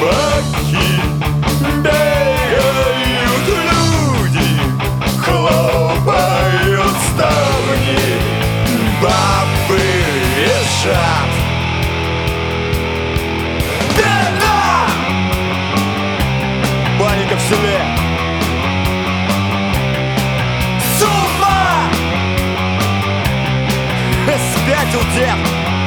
собаки, бегают люди, хлопают ставни, бабы визжат. Беда! Паника в селе. С ума! Спятил дед.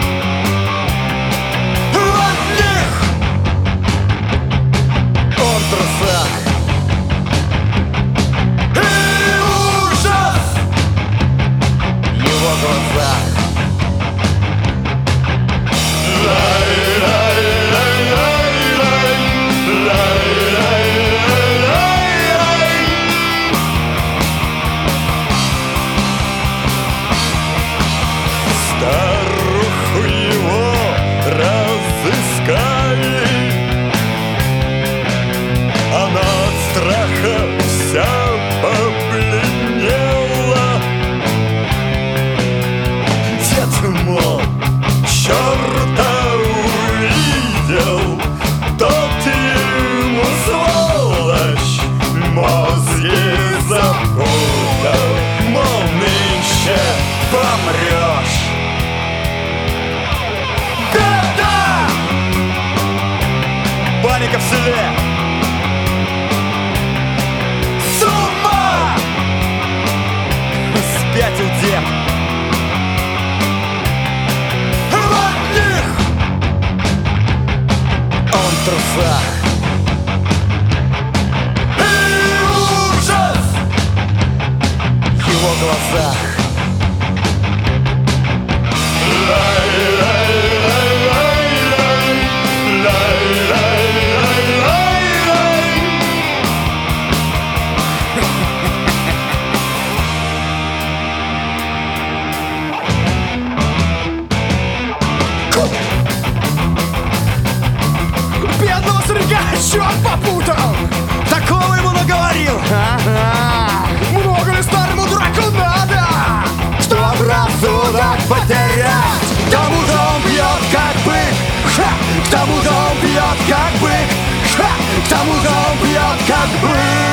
Старуху его разыскали, она от страха вся побледнела. Дед, мол, черта увидел, тот ему, сволочь, мозги запутал, мол, нынче помрешь. Паника в селе. С ума! Спятил дед. В одних он трусах. И ужас в его глазах. Бедного старика черт попутал! Такого ему наговорил! Много ли старому дураку надо, чтоб рассудок потерять? К тому-то он бьет как бык, к тому-то он бьет как бык, к тому-то он бьет как бык.